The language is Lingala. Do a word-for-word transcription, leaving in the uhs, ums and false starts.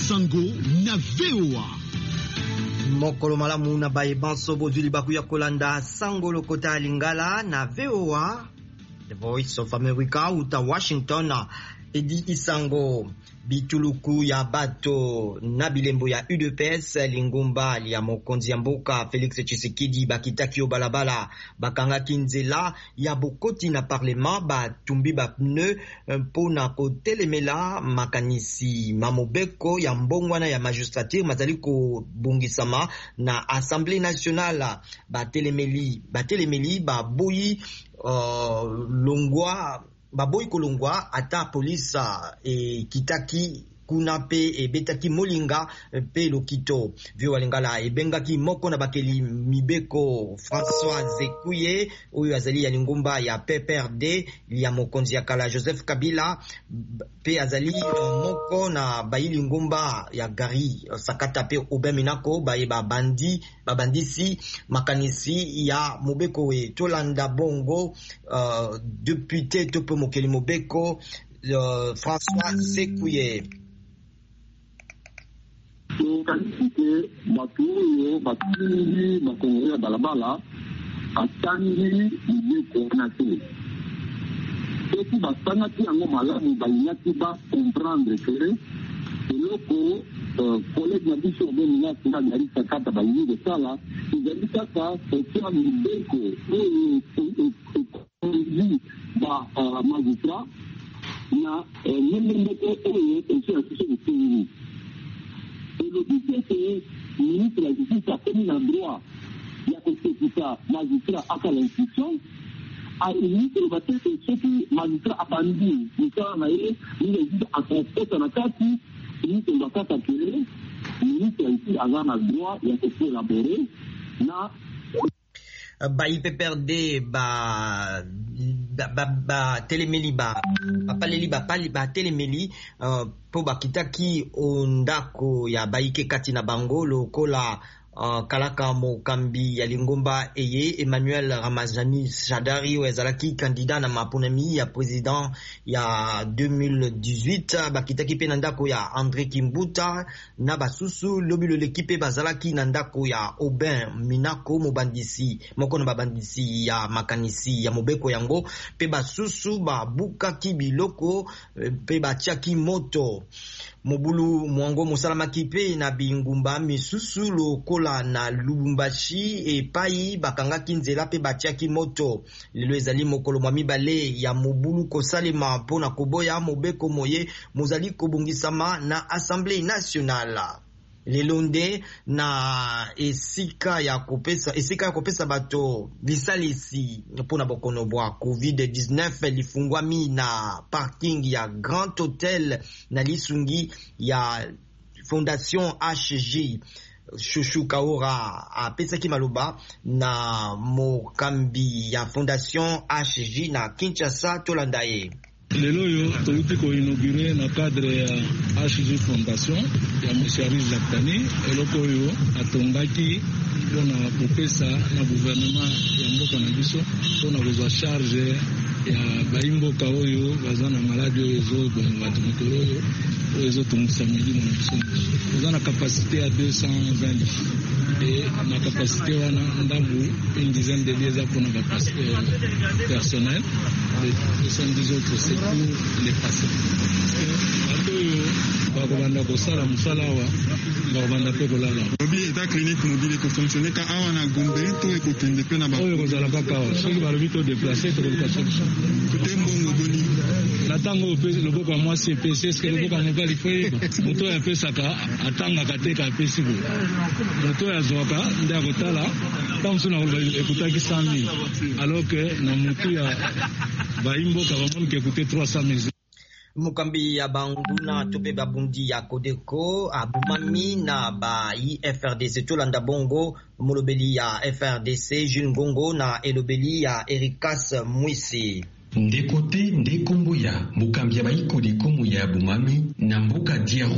Isango na V O A. Mokolo malamu na baye banso bozuli bakuya kolanda sango lokota lingala na V O A, The Voice of America uta Washington. Edi Isango bituluku ya bato na bilembo ya U D P S lingumba ya mokonzi ya mboka Felix Tshisekedi bakitaki balabala bakanga kinzela ya bokoti na parlement batumbi ba pneu mpona kotelemela makanisi mamobeko ya mbongwana ya magistrature mazali ko bungisama na Assemblée nationale. Batelemeli batelemeli baboyi uh, longwa baboyi kolongwa ata polisa e kitaki kuna pe e betaki molinga pe lokito vyo walingala e bengaki moko na bakeli mibeko François Zekuye oyo azali ya lingumba ya P P R D ya mokonzi ya kala Joseph Kabila pe azali moko na bayili ngumba ya gari sakata pe obeminako baye babandi babandisi makanisi ya mobeko we tolanda bongo uh, député topo mokeli mobeko uh, François Zekuye. Qualité batuyo batuli bakongolea balabala atangi liye koordinate eti basangaki yango malamu balinaki ba comprendre que eloko collègue na biso obeminaki na gari sakata balingi kosala ezali kaka kotia mibeko oyo ekokonzi ba magistrat na membembeko oyo esi ya biso kotingi. Et le but c'est que le ministre de la Justice a commis un droit, il y a que ça, magistrat à l'institution, à le ministre de la Justice, ce qui magistrat a bandu, nous sommes allés, nous les dit à transporter en attaque, le ministre de la Justice a créé, le ministre de la Justice a un droit, il y a que élaborer, na ba I P P R D ba ba ba telemeli ba paleli ba pali ba telemeli uh, po bakitaki ondako ya baike kati na bangolo kola uh, kalaka mokambi ya lingomba eye Emmanuel Ramazani Shadari wezalaki kandida na maponami ya president ya deux mille dix-huit bakitaki pe ndako ya André Kimbuta na basusu lobilo l'équipe bazalaki na ndako ya Aubin Minako mobandisi moko na babandisi ya makanisi ya mobeko yango pe basusu babukaki biloko pe batiaki moto mobulu mwango mosalamaki pe na bingumba misusu lokola na Lubumbashi e pai bakangaki nzela pe batiaki moto lelo ezali mokolo mwa mibale ya mobulu kosalema mpona koboya mobeko moye mozali kobungisama na Assemblée nationale. Lelonde na esika ya kopesa esika ya kopesa bato bisalisi mpona bokono bwa covid dix-neuf lifungwami na parking ya Grand Hotel na lisungi ya Fondation H G. Chouchou Kaora apesaki maloba na mokambi ya Fondation H G na Kinshasa tolandaye. Lelo yo touti ko inauguré na cadre ya H G Fondation ya Monsieur Ariz Laktani eloko yo atongaki pona kopesa na gouvernement ya mboka na biso pona kozwa charge ya baimboka oyo baza na maladi oyo ezobonga tumikolo oyo oyo ezotungisa milimo na biso baza na capacité ya deux cent vingt et na capacité wana ndambu une dizaine de lieux pona ba personnel et soixante-dix autres c'est pour les patients. bakobanda kosala mosala awa bakobanda mpe kolala lobi eta clinique mobile ekofonctionne ka awa na Gombe to ekokende mpe na oyo kozala kaka awa soki balobi to déplace tokoluka solution kote mbongo boni na ntango loboko ya mwasi epesi eske loboko ya mobali fo yeba moto oyo apesaka atangaka te ka apesi boye moto oyo azwaka nde akotala ntango mosusu ekutaki cent mille alors que na motu ya baimboka bamonike ekute trois cent mille. Mukambi ya banguna tope babundi ya Kodeko abumami na ba I F R D C tolanda bongo molobeli ya F R D C Jules Ngongo na elobeli ya Ericas Mwisi. Ndekote ndekombo ya mukambi ya baiko de komo ya bumami na mboka dia